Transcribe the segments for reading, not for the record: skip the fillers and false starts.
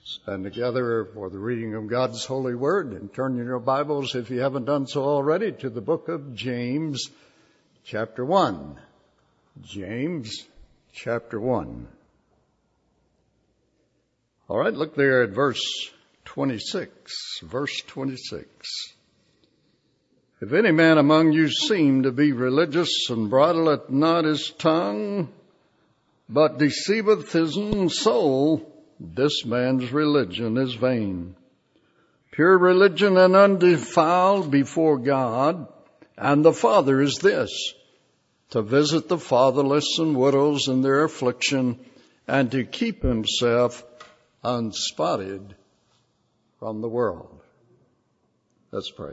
Stand together for the reading of God's holy word, and turn in your Bibles, if you haven't done so already, to the book of James, chapter 1. James, chapter 1. All right, look there at verse 26. Verse 26. If any man among you seem to be religious, and bridleth not his tongue, but deceiveth his own soul, this man's religion is vain. Pure religion and undefiled before God and the Father is this, to visit the fatherless and widows in their affliction, and to keep himself unspotted from the world. Let's pray.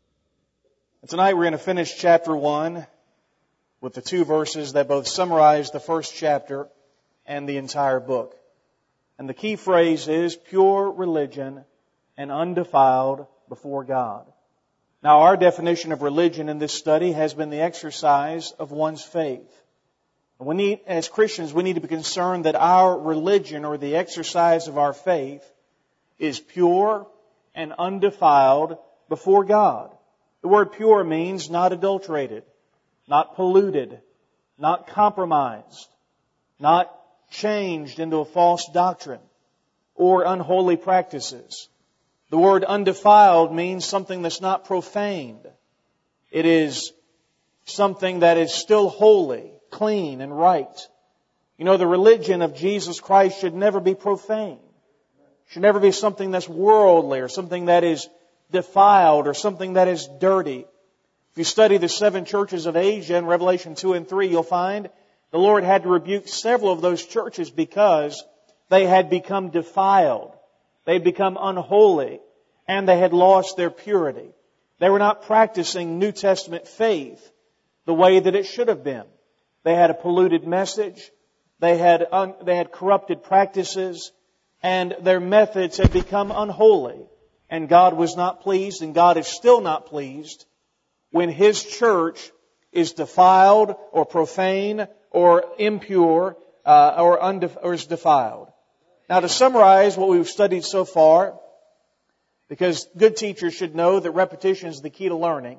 Tonight we're going to finish chapter 1 with the two verses that both summarize the first chapter and the entire book. And the key phrase is pure religion and undefiled before God. Now, our definition of religion in this study has been the exercise of one's faith. And as Christians, we need to be concerned that our religion, or the exercise of our faith, is pure and undefiled before God. The word pure means not adulterated, not polluted, not compromised, not changed into a false doctrine or unholy practices. The word undefiled means something that's not profaned. It is something that is still holy, clean, and right. You know, the religion of Jesus Christ should never be profane. It should never be something that's worldly or something that is defiled or something that is dirty. If you study the 7 churches of Asia in Revelation 2 and 3, you'll find the Lord had to rebuke several of those churches because they had become defiled. They had become unholy, and they had lost their purity. They were not practicing New Testament faith the way that it should have been. They had a polluted message. They had corrupted practices, and their methods had become unholy. And God was not pleased, and God is still not pleased when His church is defiled or profane or impure or is defiled. Now, to summarize what we've studied so far, because good teachers should know that repetition is the key to learning,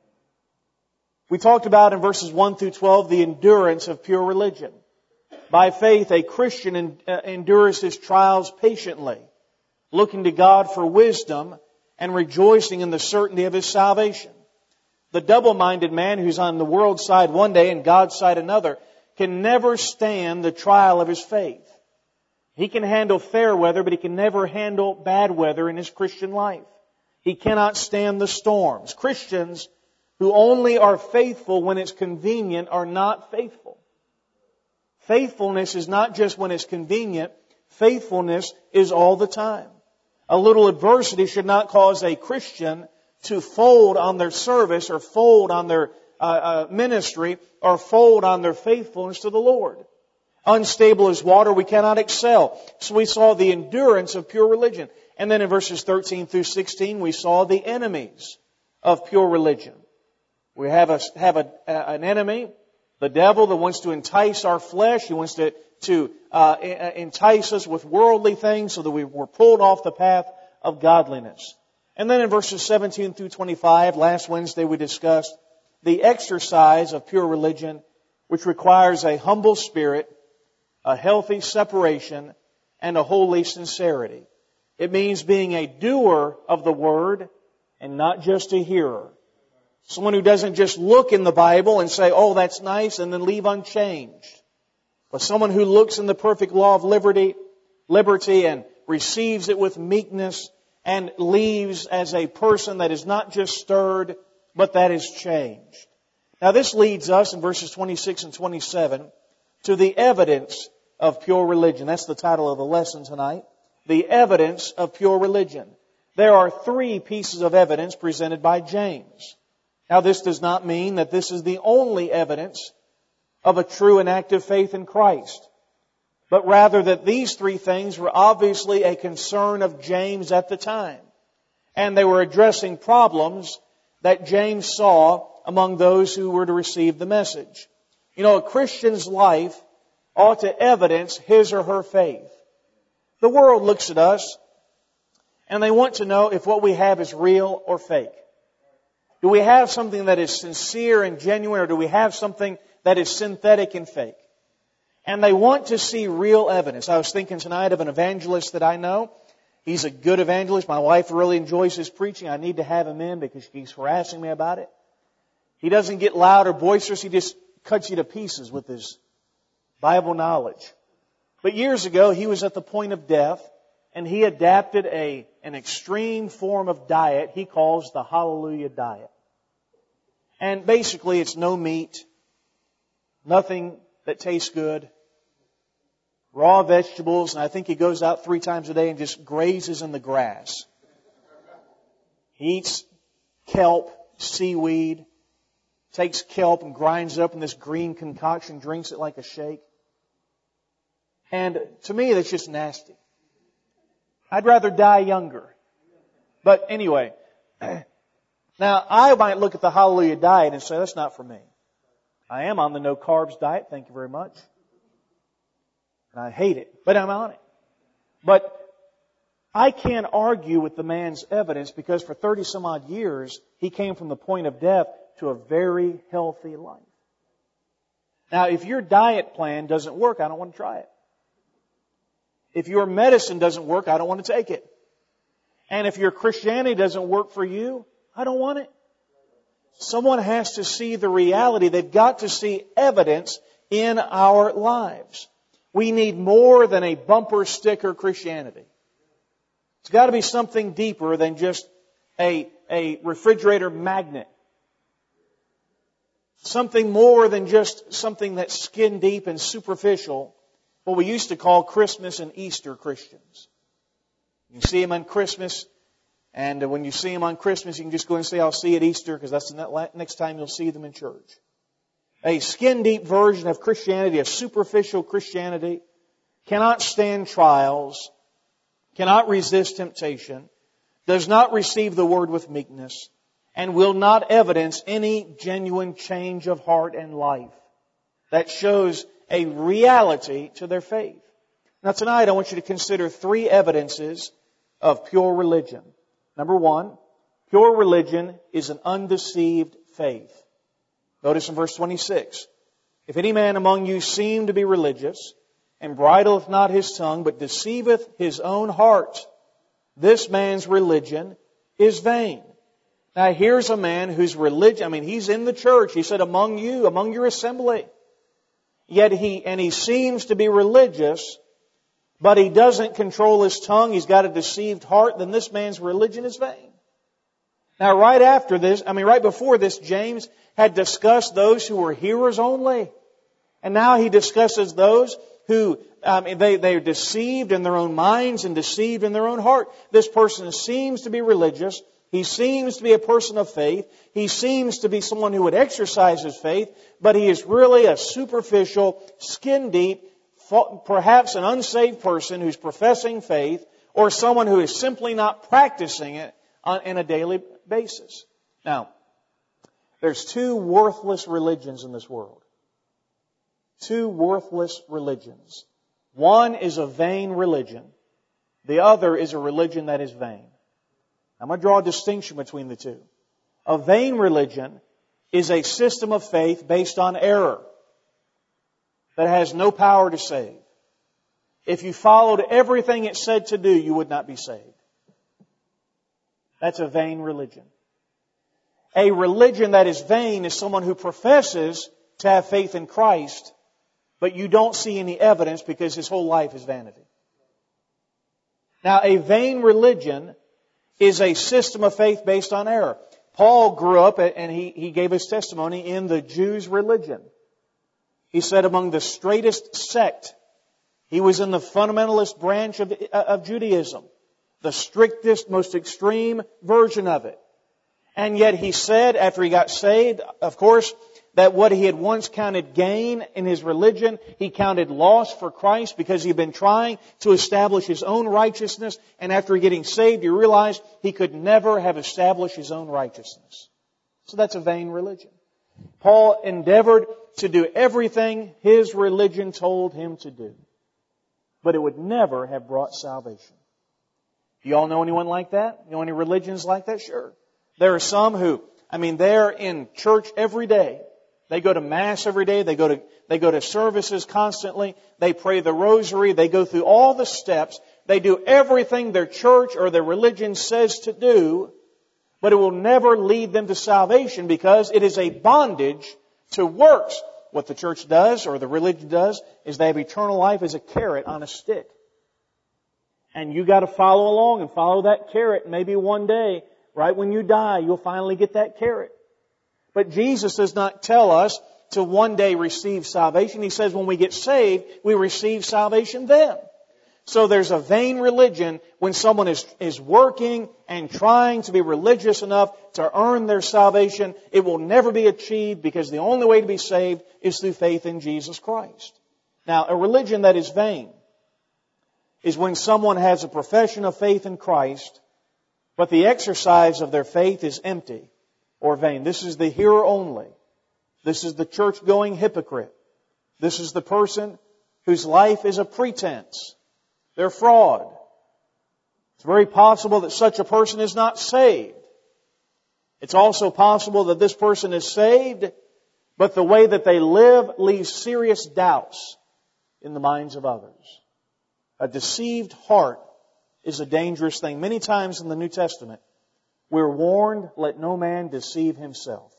we talked about in verses 1 through 12 the endurance of pure religion. By faith, a Christian endures his trials patiently, looking to God for wisdom and rejoicing in the certainty of his salvation. The double-minded man who's on the world's side one day and God's side another can never stand the trial of his faith. He can handle fair weather, but he can never handle bad weather in his Christian life. He cannot stand the storms. Christians who only are faithful when it's convenient are not faithful. Faithfulness is not just when it's convenient. Faithfulness is all the time. A little adversity should not cause a Christian to fold on their service or fold on their ministry or fold on their faithfulness to the Lord. Unstable as water, we cannot excel. So we saw the endurance of pure religion. And then in verses 13 through 16, we saw the enemies of pure religion. We have an enemy, the devil, that wants to entice our flesh. He wants to entice us with worldly things so that we're pulled off the path of godliness. And then in verses 17 through 25, last Wednesday we discussed the exercise of pure religion, which requires a humble spirit, a healthy separation, and a holy sincerity. It means being a doer of the Word and not just a hearer. Someone who doesn't just look in the Bible and say, oh, that's nice, and then leave unchanged. But someone who looks in the perfect law of liberty and receives it with meekness and leaves as a person that is not just stirred, but that is changed. Now this leads us in verses 26 and 27 to the evidence of pure religion. That's the title of the lesson tonight. The evidence of pure religion. There are 3 pieces of evidence presented by James. Now this does not mean that this is the only evidence of a true and active faith in Christ, but rather that these 3 things were obviously a concern of James at the time. And they were addressing problems that James saw among those who were to receive the message. You know, a Christian's life ought to evidence his or her faith. The world looks at us and they want to know if what we have is real or fake. Do we have something that is sincere and genuine, or do we have something that is synthetic and fake? And they want to see real evidence. I was thinking tonight of an evangelist that I know. He's a good evangelist. My wife really enjoys his preaching. I need to have him in because she keeps harassing me about it. He doesn't get loud or boisterous. He just cuts you to pieces with his Bible knowledge. But years ago, he was at the point of death, and he adapted an extreme form of diet he calls the Hallelujah diet. And basically, it's no meat, nothing that tastes good, raw vegetables, and I think he goes out 3 times a day and just grazes in the grass. He eats kelp, seaweed, takes kelp and grinds it up in this green concoction, drinks it like a shake. And to me, that's just nasty. I'd rather die younger. But anyway, now I might look at the Hallelujah diet and say, that's not for me. I am on the no carbs diet, thank you very much. And I hate it, but I'm on it. But I can't argue with the man's evidence because for 30 some odd years, he came from the point of death to a very healthy life. Now, if your diet plan doesn't work, I don't want to try it. If your medicine doesn't work, I don't want to take it. And if your Christianity doesn't work for you, I don't want it. Someone has to see the reality. They've got to see evidence in our lives. We need more than a bumper sticker Christianity. It's got to be something deeper than just a refrigerator magnet. Something more than just something that's skin deep and superficial, what we used to call Christmas and Easter Christians. You see them on Christmas, and when you see them on Christmas, you can just go and say, I'll see you at Easter, because that's the next time you'll see them in church. A skin-deep version of Christianity, a superficial Christianity, cannot stand trials, cannot resist temptation, does not receive the word with meekness, and will not evidence any genuine change of heart and life that shows a reality to their faith. Now tonight I want you to consider 3 evidences of pure religion. Number 1, pure religion is an undeceived faith. Notice in verse 26, if any man among you seem to be religious, and bridleth not his tongue, but deceiveth his own heart, this man's religion is vain. Now here's a man whose religion, he's in the church. He said, among you, among your assembly. Yet he seems to be religious, but he doesn't control his tongue. He's got a deceived heart. Then this man's religion is vain. Now right before this, James had discussed those who were hearers only. And now he discusses those who, they're deceived in their own minds and deceived in their own heart. This person seems to be religious. He seems to be a person of faith. He seems to be someone who would exercise his faith, but he is really a superficial, skin-deep, perhaps an unsaved person who's professing faith, or someone who is simply not practicing it on a daily basis. Now, there's 2 worthless religions in this world. 2 worthless religions. One is a vain religion. The other is a religion that is vain. I'm going to draw a distinction between the 2. A vain religion is a system of faith based on error that has no power to save. If you followed everything it said to do, you would not be saved. That's a vain religion. A religion that is vain is someone who professes to have faith in Christ, but you don't see any evidence because his whole life is vanity. Now, a vain religion is a system of faith based on error. Paul grew up and he gave his testimony in the Jews' religion. He said among the straightest sect, he was in the fundamentalist branch of Judaism, the strictest, most extreme version of it. And yet he said, after he got saved, of course, that what he had once counted gain in his religion, he counted loss for Christ because he had been trying to establish his own righteousness. And after getting saved, he realized he could never have established his own righteousness. So that's a vain religion. Paul endeavored to do everything his religion told him to do. but it would never have brought salvation. Do you all know anyone like that? You know any religions like that? Sure. There are some who, they're in church every day. They go to Mass every day. They go to services constantly. They pray the rosary. They go through all the steps. They do everything their church or their religion says to do, but it will never lead them to salvation because it is a bondage to works. What the church does or the religion does is they have eternal life as a carrot on a stick. And you got to follow along and follow that carrot. Maybe one day, right when you die, you'll finally get that carrot. But Jesus does not tell us to one day receive salvation. He says when we get saved, we receive salvation then. So there's a vain religion when someone is working and trying to be religious enough to earn their salvation. It will never be achieved because the only way to be saved is through faith in Jesus Christ. Now, a religion that is vain is when someone has a profession of faith in Christ, but the exercise of their faith is empty or vain. This is the hearer only. This is the church-going hypocrite. This is the person whose life is a pretense. They're fraud. It's very possible that such a person is not saved. It's also possible that this person is saved, but the way that they live leaves serious doubts in the minds of others. A deceived heart is a dangerous thing. Many times in the New Testament, we're warned, let no man deceive himself.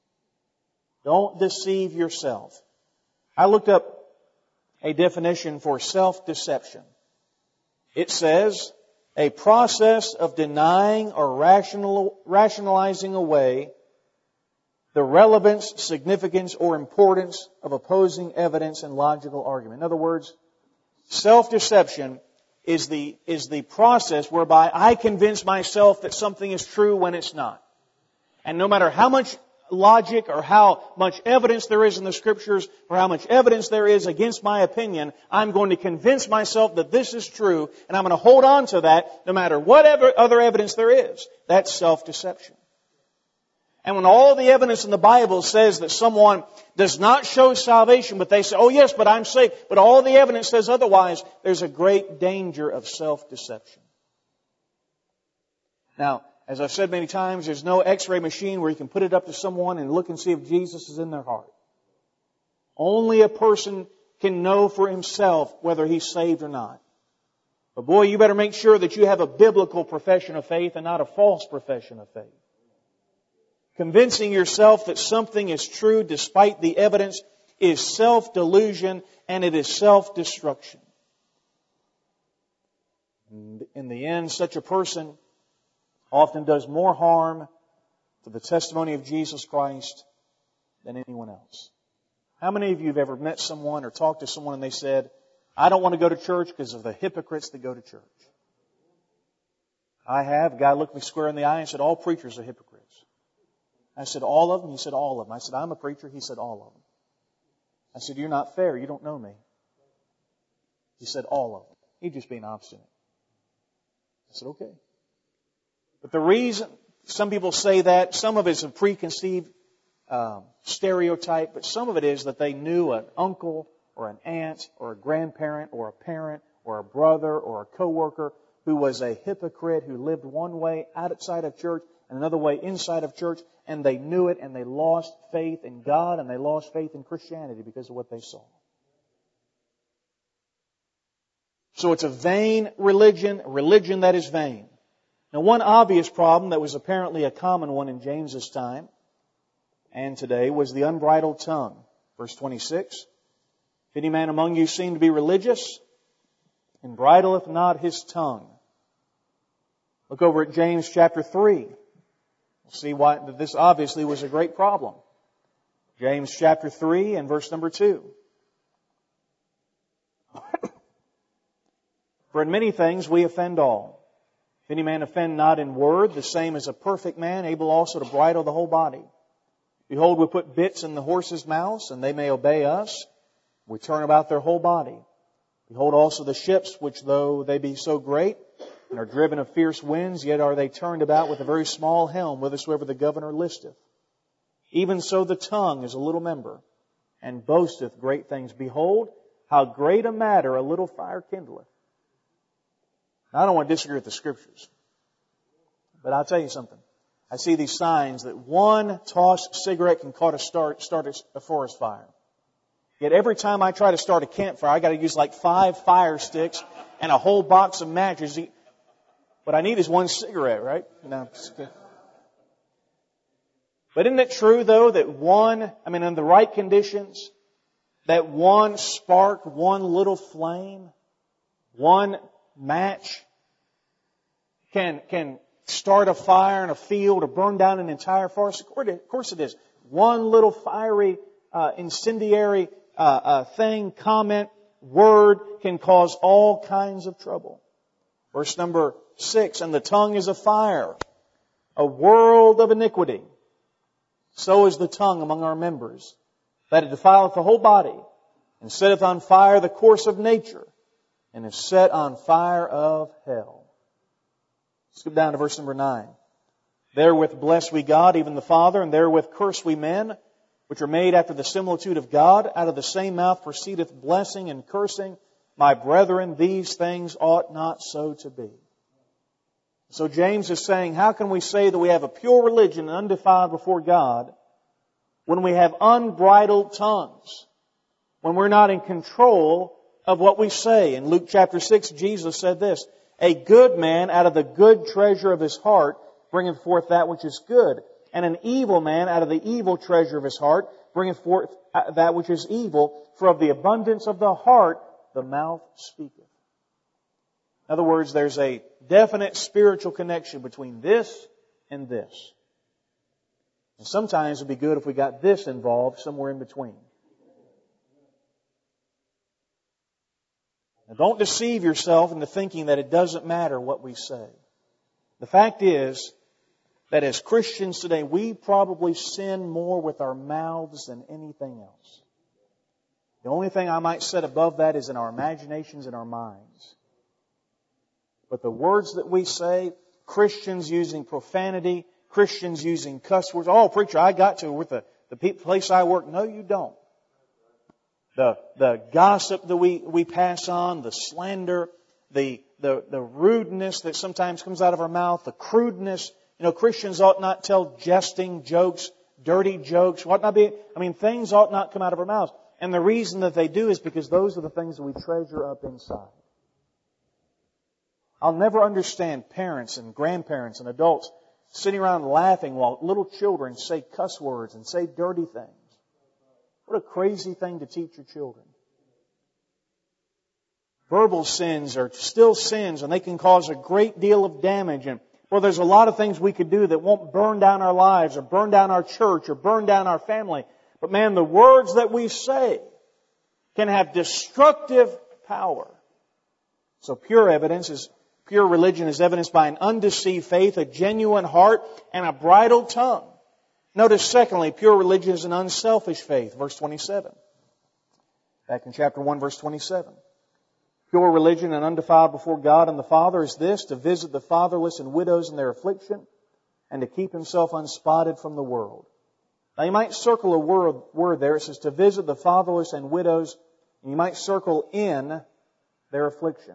Don't deceive yourself. I looked up a definition for self-deception. It says, a process of denying or rationalizing away the relevance, significance, or importance of opposing evidence and logical argument. In other words, self-deception is the process whereby I convince myself that something is true when it's not. And no matter how much logic or how much evidence there is in the Scriptures or how much evidence there is against my opinion, I'm going to convince myself that this is true and I'm going to hold on to that no matter whatever other evidence there is. That's self-deception. And when all the evidence in the Bible says that someone does not show salvation, but they say, oh yes, but I'm saved, but all the evidence says otherwise, there's a great danger of self-deception. Now, as I've said many times, there's no x-ray machine where you can put it up to someone and look and see if Jesus is in their heart. Only a person can know for himself whether he's saved or not. But boy, you better make sure that you have a biblical profession of faith and not a false profession of faith. Convincing yourself that something is true despite the evidence is self-delusion and it is self-destruction. In the end, such a person often does more harm to the testimony of Jesus Christ than anyone else. How many of you have ever met someone or talked to someone and they said, I don't want to go to church because of the hypocrites that go to church? I have. A guy looked me square in the eye and said, all preachers are hypocrites. I said, all of them? He said, all of them. I said, I'm a preacher. He said, all of them. I said, you're not fair. You don't know me. He said, all of them. He's just being obstinate. I said, okay. But the reason some people say that, some of it is a preconceived stereotype, but some of it is that they knew an uncle or an aunt or a grandparent or a parent or a brother or a coworker who was a hypocrite who lived one way outside of church and another way inside of church, and they knew it and they lost faith in God and they lost faith in Christianity because of what they saw. So it's a vain religion, a religion that is vain. Now, one obvious problem that was apparently a common one in James's time and today was the unbridled tongue. Verse 26, if any man among you seem to be religious and bridleth not his tongue. Look over at James chapter 3. We'll see why this obviously was a great problem. James chapter 3 and verse number 2. For in many things we offend all. If any man offend not in word, the same is a perfect man, able also to bridle the whole body. Behold, we put bits in the horses' mouths, and they may obey us. We turn about their whole body. Behold also the ships, which though they be so great, and are driven of fierce winds, yet are they turned about with a very small helm, whithersoever the governor listeth. Even so the tongue is a little member, and boasteth great things. Behold, how great a matter a little fire kindleth. Now, I don't want to disagree with the Scriptures, but I'll tell you something. I see these signs that one tossed cigarette can start a forest fire. Yet every time I try to start a campfire, I got to use like 5 fire sticks and a whole box of matches. What I need is one cigarette, right? No, but isn't it true, though, that in the right conditions, that one spark, one little flame, one match can start a fire in a field or burn down an entire forest? Of course it is. One little fiery, incendiary thing, comment, word can cause all kinds of trouble. Verse number 6, and the tongue is a fire, a world of iniquity. So is the tongue among our members, that it defileth the whole body, and setteth on fire the course of nature, and is set on fire of hell. Skip down to verse number 9. Therewith bless we God, even the Father, and therewith curse we men, which are made after the similitude of God. Out of the same mouth proceedeth blessing and cursing. My brethren, these things ought not so to be. So James is saying, how can we say that we have a pure religion and undefiled before God when we have unbridled tongues? When we're not in control of what we say? In Luke chapter 6, Jesus said this, a good man out of the good treasure of his heart bringeth forth that which is good, and an evil man out of the evil treasure of his heart bringeth forth that which is evil, for of the abundance of the heart the mouth speaketh. In other words, there's a definite spiritual connection between this and this. And sometimes it would be good if we got this involved somewhere in between. Now, don't deceive yourself into thinking that it doesn't matter what we say. The fact is that as Christians today, we probably sin more with our mouths than anything else. The only thing I might set above that is in our imaginations and our minds. But the words that we say, Christians using profanity, Christians using cuss words. Oh, preacher, I got to with the place I work. No, you don't. The gossip that we pass on, the slander, the rudeness that sometimes comes out of our mouth, the crudeness. Christians ought not tell jesting jokes, dirty jokes. Things ought not come out of our mouths. And the reason that they do is because those are the things that we treasure up inside. I'll never understand parents and grandparents and adults sitting around laughing while little children say cuss words and say dirty things. What a crazy thing to teach your children. Verbal sins are still sins, and they can cause a great deal of damage. And there's a lot of things we could do that won't burn down our lives or burn down our church or burn down our family. But man, the words that we say can have destructive power. So pure religion is evidenced by an undeceived faith, a genuine heart, and a bridled tongue. Notice, secondly, pure religion is an unselfish faith. Verse 27. Back in chapter 1, verse 27. Pure religion and undefiled before God and the Father is this, to visit the fatherless and widows in their affliction, and to keep himself unspotted from the world. Now you might circle a word there. It says to visit the fatherless and widows, and you might circle in their affliction.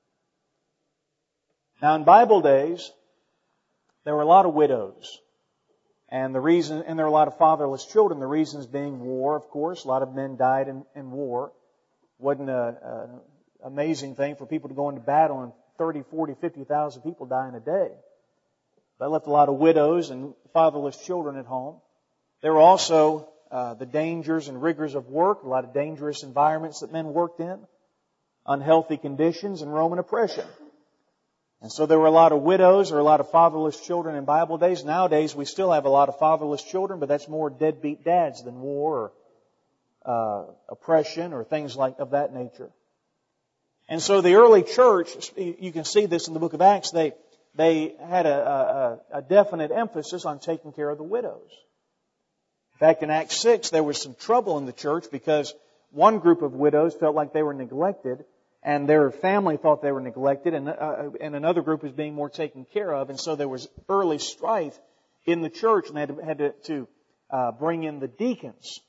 Now in Bible days, there were a lot of widows. And there were a lot of fatherless children. The reasons being war, of course. A lot of men died in war. Wasn't an amazing thing for people to go into battle and 30, 40, 50,000 people die in a day. That left a lot of widows and fatherless children at home. There were also the dangers and rigors of work, a lot of dangerous environments that men worked in, unhealthy conditions, and Roman oppression. And so there were a lot of widows or a lot of fatherless children in Bible days. Nowadays, we still have a lot of fatherless children, but that's more deadbeat dads than war or oppression or things of that nature. And so the early church, you can see this in the book of Acts, they had a definite emphasis on taking care of the widows. In fact, in Acts 6, there was some trouble in the church because one group of widows felt like they were neglected, and their family thought they were neglected, and another group was being more taken care of. And so there was early strife in the church, and they had to bring in the deacons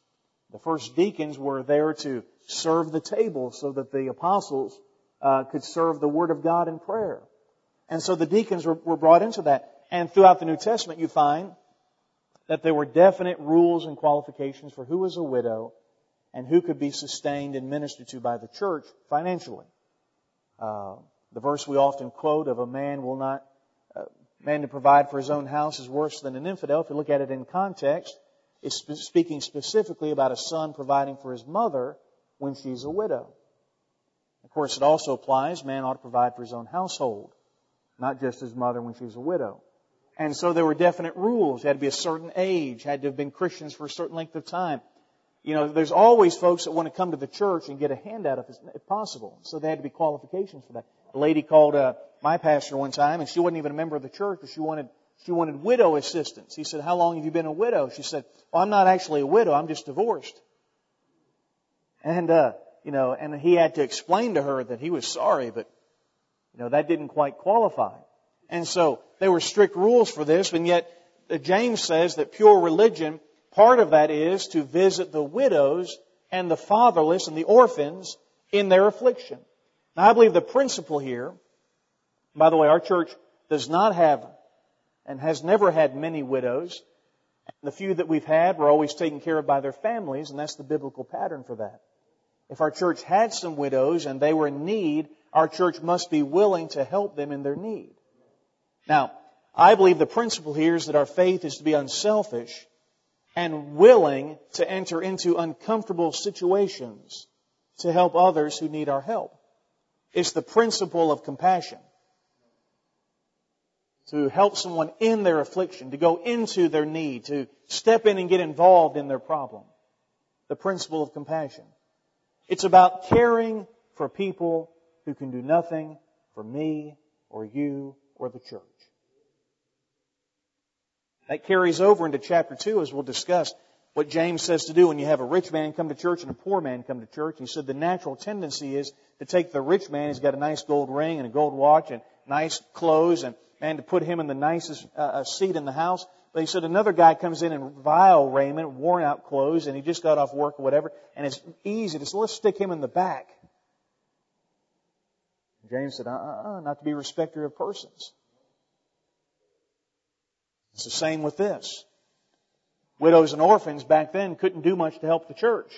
The first deacons were there to serve the table so that the apostles could serve the Word of God in prayer. And so the deacons were brought into that. And throughout the New Testament, you find that there were definite rules and qualifications for who was a widow and who could be sustained and ministered to by the church financially. The verse we often quote of a man to provide for his own house is worse than an infidel. If you look at it in context, it's speaking specifically about a son providing for his mother when she's a widow. Of course, it also applies, man ought to provide for his own household, not just his mother when she's a widow. And so there were definite rules. You had to be a certain age, had to have been Christians for a certain length of time. You know, there's always folks that want to come to the church and get a handout if possible. So there had to be qualifications for that. A lady called my pastor one time, and she wasn't even a member of the church, but she wanted widow assistance. He said, "How long have you been a widow?" She said, "Well, I'm not actually a widow. I'm just divorced." And and he had to explain to her that he was sorry, but that didn't quite qualify. And so there were strict rules for this, and yet James says that pure religion, part of that is to visit the widows and the fatherless and the orphans in their affliction. Now, I believe the principle here, by the way, our church does not have and has never had many widows. The few that we've had were always taken care of by their families, and that's the biblical pattern for that. If our church had some widows and they were in need, our church must be willing to help them in their need. Now, I believe the principle here is that our faith is to be unselfish and willing to enter into uncomfortable situations to help others who need our help. It's the principle of compassion. To help someone in their affliction, to go into their need, to step in and get involved in their problem. The principle of compassion. It's about caring for people who can do nothing for me or you or the church. That carries over into chapter 2 as we'll discuss what James says to do when you have a rich man come to church and a poor man come to church. He said the natural tendency is to take the rich man, he's got a nice gold ring and a gold watch and nice clothes, and to put him in the nicest seat in the house. But he said another guy comes in vile raiment, worn out clothes, and he just got off work or whatever, and it's easy to say, let's stick him in the back. James said, not to be respecter of persons. It's the same with this. Widows and orphans back then couldn't do much to help the church.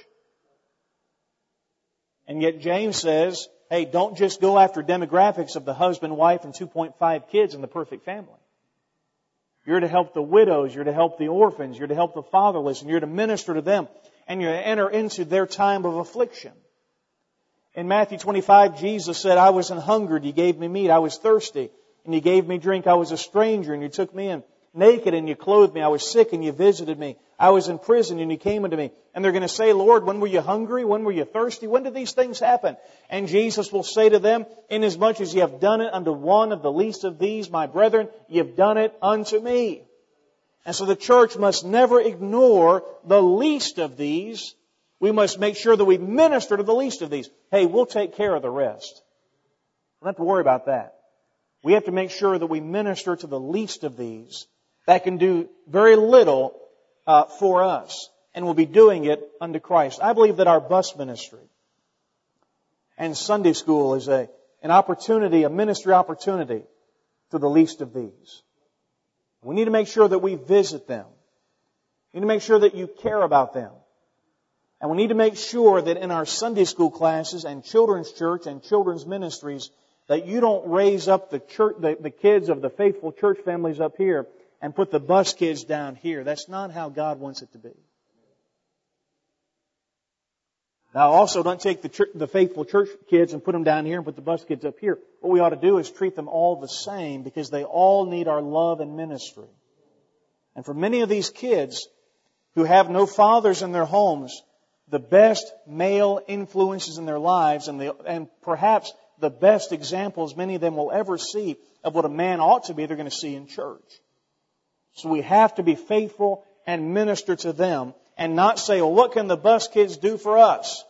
And yet James says, hey, don't just go after demographics of the husband, wife, and 2.5 kids in the perfect family. You're to help the widows, you're to help the orphans, you're to help the fatherless, and you're to minister to them, and you're to enter into their time of affliction. In Matthew 25, Jesus said, I was an hungered, you gave me meat. I was thirsty, and you gave me drink. I was a stranger, and you took me in. Naked, and you clothed me. I was sick, and you visited me. I was in prison, and you came unto me. And they're going to say, Lord, when were you hungry? When were you thirsty? When did these things happen? And Jesus will say to them, inasmuch as you have done it unto one of the least of these, my brethren, you've done it unto me. And so the church must never ignore the least of these. We must make sure that we minister to the least of these. Hey, we'll take care of the rest. Don't have to worry about that. We have to make sure that we minister to the least of these that can do very little for us. And we'll be doing it unto Christ. I believe that our bus ministry and Sunday school is an opportunity, a ministry opportunity to the least of these. We need to make sure that we visit them. We need to make sure that you care about them. And we need to make sure that in our Sunday school classes and children's church and children's ministries that you don't raise up the church, the kids of the faithful church families up here and put the bus kids down here. That's not how God wants it to be. Now also don't take the faithful church kids and put them down here and put the bus kids up here. What we ought to do is treat them all the same because they all need our love and ministry. And for many of these kids who have no fathers in their homes, the best male influences in their lives and perhaps the best examples many of them will ever see of what a man ought to be, they're going to see in church. So we have to be faithful and minister to them and not say, well, what can the bus kids do for us?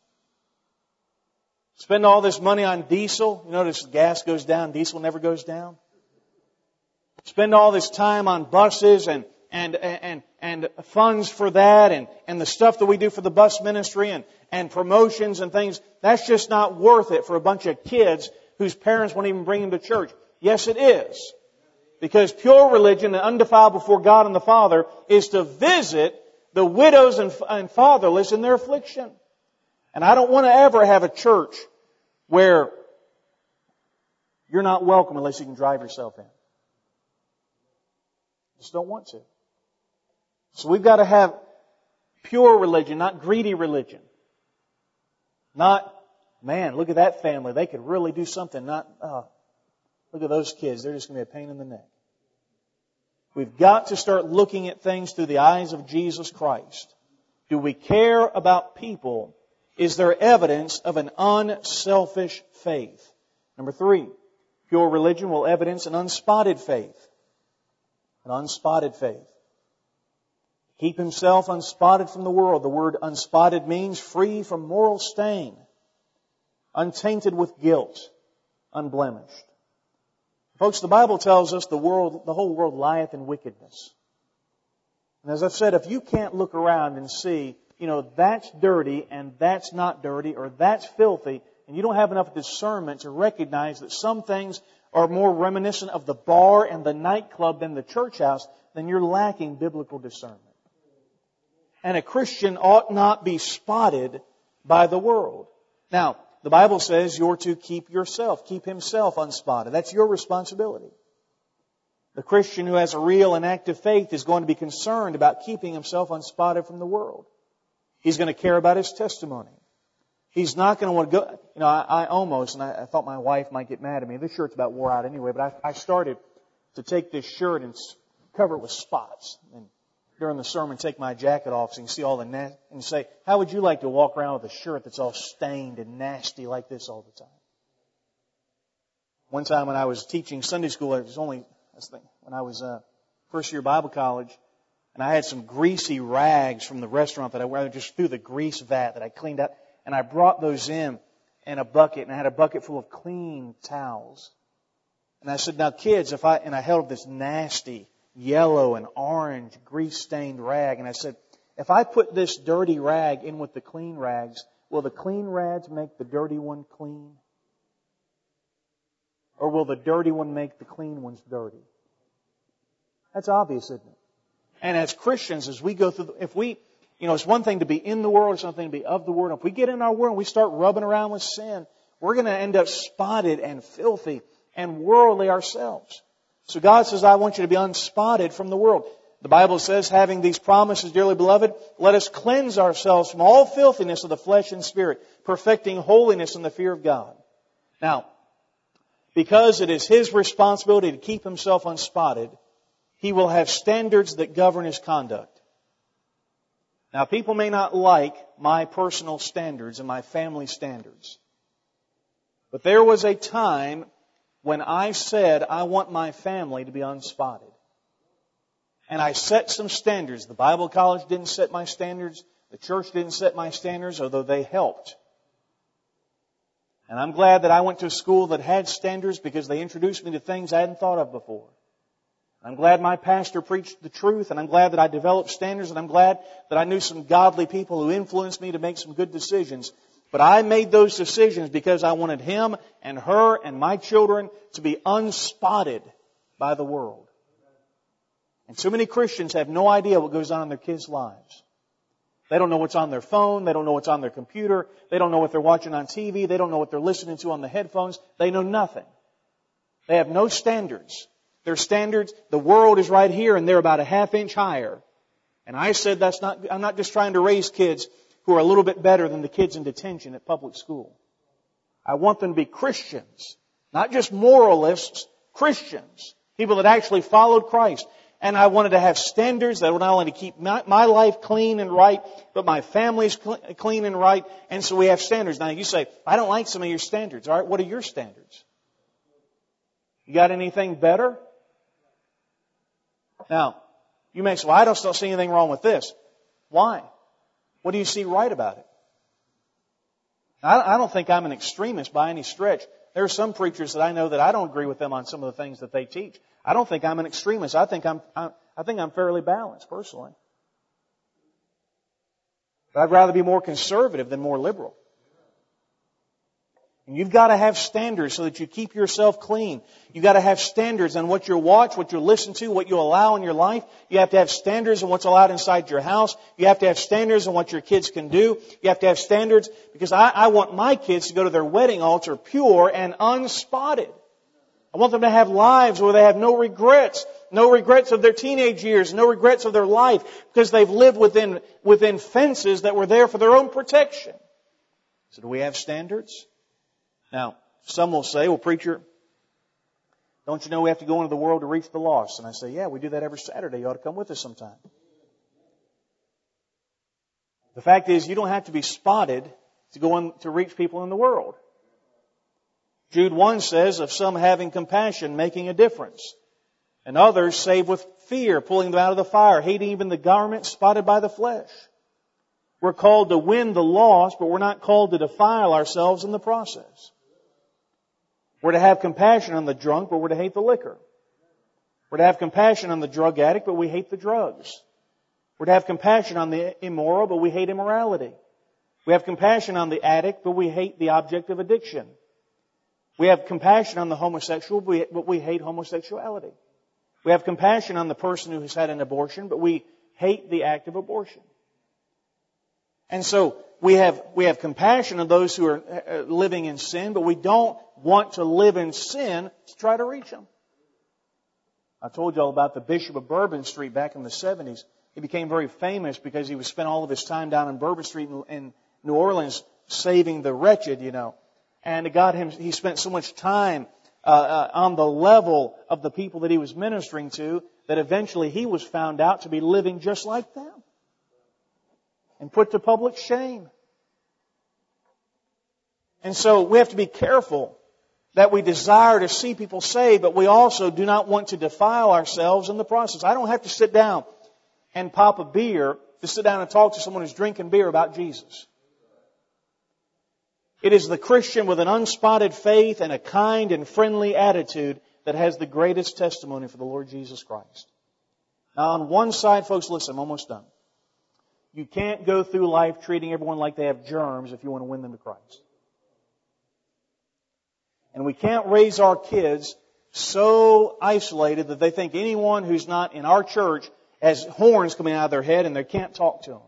Spend all this money on diesel. You notice gas goes down, diesel never goes down. Spend all this time on buses and and funds for that and the stuff that we do for the bus ministry and promotions and things, that's just not worth it for a bunch of kids whose parents won't even bring them to church. Yes, it is. Because pure religion and undefiled before God and the Father is to visit the widows and fatherless in their affliction. And I don't want to ever have a church where you're not welcome unless you can drive yourself in. Just don't want to. So we've got to have pure religion, not greedy religion. Not, man, look at that family. They could really do something. Not, look at those kids. They're just going to be a pain in the neck. We've got to start looking at things through the eyes of Jesus Christ. Do we care about people? Is there evidence of an unselfish faith? Number 3, pure religion will evidence an unspotted faith. An unspotted faith. Keep himself unspotted from the world. The word unspotted means free from moral stain, untainted with guilt, unblemished. Folks, the Bible tells us the whole world lieth in wickedness. And as I've said, if you can't look around and see, that's dirty and that's not dirty or that's filthy, and you don't have enough discernment to recognize that some things are more reminiscent of the bar and the nightclub than the church house, then you're lacking biblical discernment. And a Christian ought not be spotted by the world. Now, the Bible says you're to keep himself unspotted. That's your responsibility. The Christian who has a real and active faith is going to be concerned about keeping himself unspotted from the world. He's going to care about his testimony. He's not going to want to go... I thought my wife might get mad at me. This shirt's about wore out anyway, but I started to take this shirt and cover it with spots. And during the sermon, take my jacket off so you can see all the and say, how would you like to walk around with a shirt that's all stained and nasty like this all the time? One time when I was teaching Sunday school, when I was first year Bible college, and I had some greasy rags from the restaurant that I just threw the grease vat that I cleaned up, and I brought those in a bucket, and I had a bucket full of clean towels. And I said, now kids, and I held this nasty yellow and orange grease-stained rag, and I said, if I put this dirty rag in with the clean rags, will the clean rags make the dirty one clean? Or will the dirty one make the clean ones dirty? That's obvious, isn't it? And as Christians, as we go through, it's one thing to be in the world, it's another thing to be of the world. If we get in our world and we start rubbing around with sin, we're going to end up spotted and filthy and worldly ourselves. So God says, I want you to be unspotted from the world. The Bible says, having these promises, dearly beloved, let us cleanse ourselves from all filthiness of the flesh and spirit, perfecting holiness in the fear of God. Now, because it is His responsibility to keep Himself unspotted, He will have standards that govern His conduct. Now, people may not like my personal standards and my family standards. But there was a time when I said, I want my family to be unspotted. And I set some standards. The Bible college didn't set my standards. The church didn't set my standards, although they helped. And I'm glad that I went to a school that had standards because they introduced me to things I hadn't thought of before. I'm glad my pastor preached the truth, and I'm glad that I developed standards, and I'm glad that I knew some godly people who influenced me to make some good decisions. But I made those decisions because I wanted him and her and my children to be unspotted by the world. And too many Christians have no idea what goes on in their kids' lives. They don't know what's on their phone. They don't know what's on their computer. They don't know what they're watching on TV. They don't know what they're listening to on the headphones. They know nothing. They have no standards. Their standards, the world is right here and they're about a half inch higher. And I said I'm not just trying to raise kids who are a little bit better than the kids in detention at public school. I want them to be Christians, not just moralists, Christians, people that actually followed Christ. And I wanted to have standards that would not only keep my life clean and right, but my family's clean and right. And so we have standards. Now you say, I don't like some of your standards. All right, what are your standards? You got anything better? Now, you may say, well, I don't see anything wrong with this. Why? What do you see right about it? I don't think I'm an extremist by any stretch. There are some preachers that I know that I don't agree with them on some of the things that they teach. I don't think I'm an extremist. I think I think I'm fairly balanced, personally. But I'd rather be more conservative than more liberal. And you've got to have standards so that you keep yourself clean. You've got to have standards on what you watch, what you listen to, what you allow in your life. You have to have standards on what's allowed inside your house. You have to have standards on what your kids can do. You have to have standards because I want my kids to go to their wedding altar pure and unspotted. I want them to have lives where they have no regrets of their teenage years, no regrets of their life, because they've lived within fences that were there for their own protection. So do we have standards? Now, some will say, well, preacher, don't you know we have to go into the world to reach the lost? And I say, yeah, we do that every Saturday. You ought to come with us sometime. The fact is, you don't have to be spotted to go on to reach people in the world. Jude 1 says, of some having compassion, making a difference. And others save with fear, pulling them out of the fire, hating even the garment spotted by the flesh. We're called to win the lost, but we're not called to defile ourselves in the process. We're to have compassion on the drunk, but we're to hate the liquor. We're to have compassion on the drug addict, but we hate the drugs. We're to have compassion on the immoral, but we hate immorality. We have compassion on the addict, but we hate the object of addiction. We have compassion on the homosexual, but we hate homosexuality. We have compassion on the person who has had an abortion, but we hate the act of abortion. And so we have compassion on those who are living in sin, but we don't want to live in sin to try to reach them. I told you all about the Bishop of Bourbon Street back in the 70s. He became very famous because he spent all of his time down in Bourbon Street in New Orleans saving the wretched, you know. And he spent so much time on the level of the people that he was ministering to that eventually he was found out to be living just like them and put to public shame. And so we have to be careful that we desire to see people saved, but we also do not want to defile ourselves in the process. I don't have to sit down and pop a beer to sit down and talk to someone who's drinking beer about Jesus. It is the Christian with an unspotted faith and a kind and friendly attitude that has the greatest testimony for the Lord Jesus Christ. Now, on one side, folks, listen, I'm almost done. You can't go through life treating everyone like they have germs if you want to win them to Christ. And we can't raise our kids so isolated that they think anyone who's not in our church has horns coming out of their head and they can't talk to them.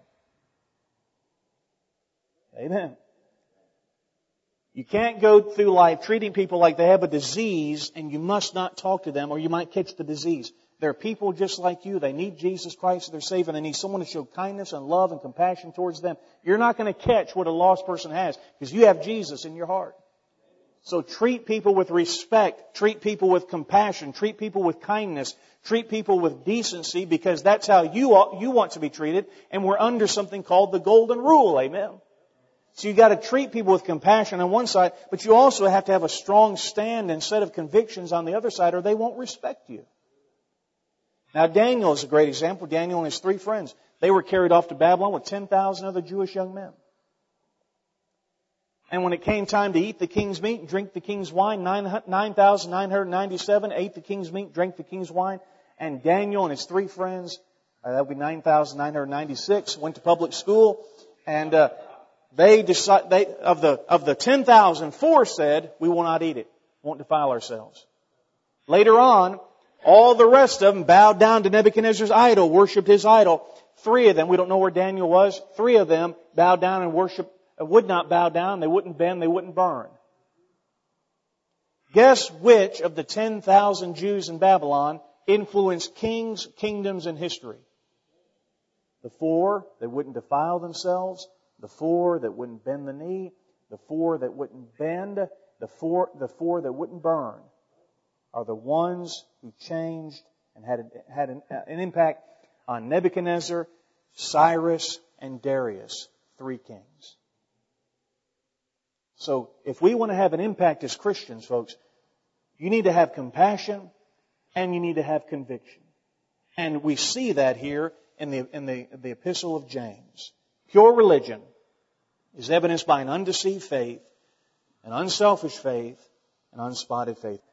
Amen. You can't go through life treating people like they have a disease and you must not talk to them or you might catch the disease. They're people just like you. They need Jesus Christ as their Savior. They need someone to show kindness and love and compassion towards them. You're not going to catch what a lost person has because you have Jesus in your heart. So treat people with respect. Treat people with compassion. Treat people with kindness. Treat people with decency because that's how you want to be treated. And we're under something called the Golden Rule. Amen. So you've got to treat people with compassion on one side, but you also have to have a strong stand and set of convictions on the other side or they won't respect you. Now Daniel is a great example. Daniel and his 3 friends. They were carried off to Babylon with 10,000 other Jewish young men. And when it came time to eat the king's meat and drink the king's wine, 9,997 ate the king's meat, drank the king's wine. And Daniel and his 3 friends, that would be 9,996, went to public school. And they of the 10,000, 4 said, we will not eat it. Won't defile ourselves. Later on, all the rest of them bowed down to Nebuchadnezzar's idol, worshipped his idol. 3 of them, we don't know where Daniel was, 3 of them bowed down and would not bow down, they wouldn't bend, they wouldn't burn. Guess which of the 10,000 Jews in Babylon influenced kings, kingdoms, and history? The 4 that wouldn't defile themselves, the 4 that wouldn't bend the knee, the 4 that wouldn't bend, the 4 that wouldn't burn are the ones who changed and had an impact on Nebuchadnezzar, Cyrus, and Darius, 3 kings. So if we want to have an impact as Christians, folks, you need to have compassion and you need to have conviction. And we see that here in the epistle of James. Pure religion is evidenced by an undeceived faith, an unselfish faith, an unspotted faith.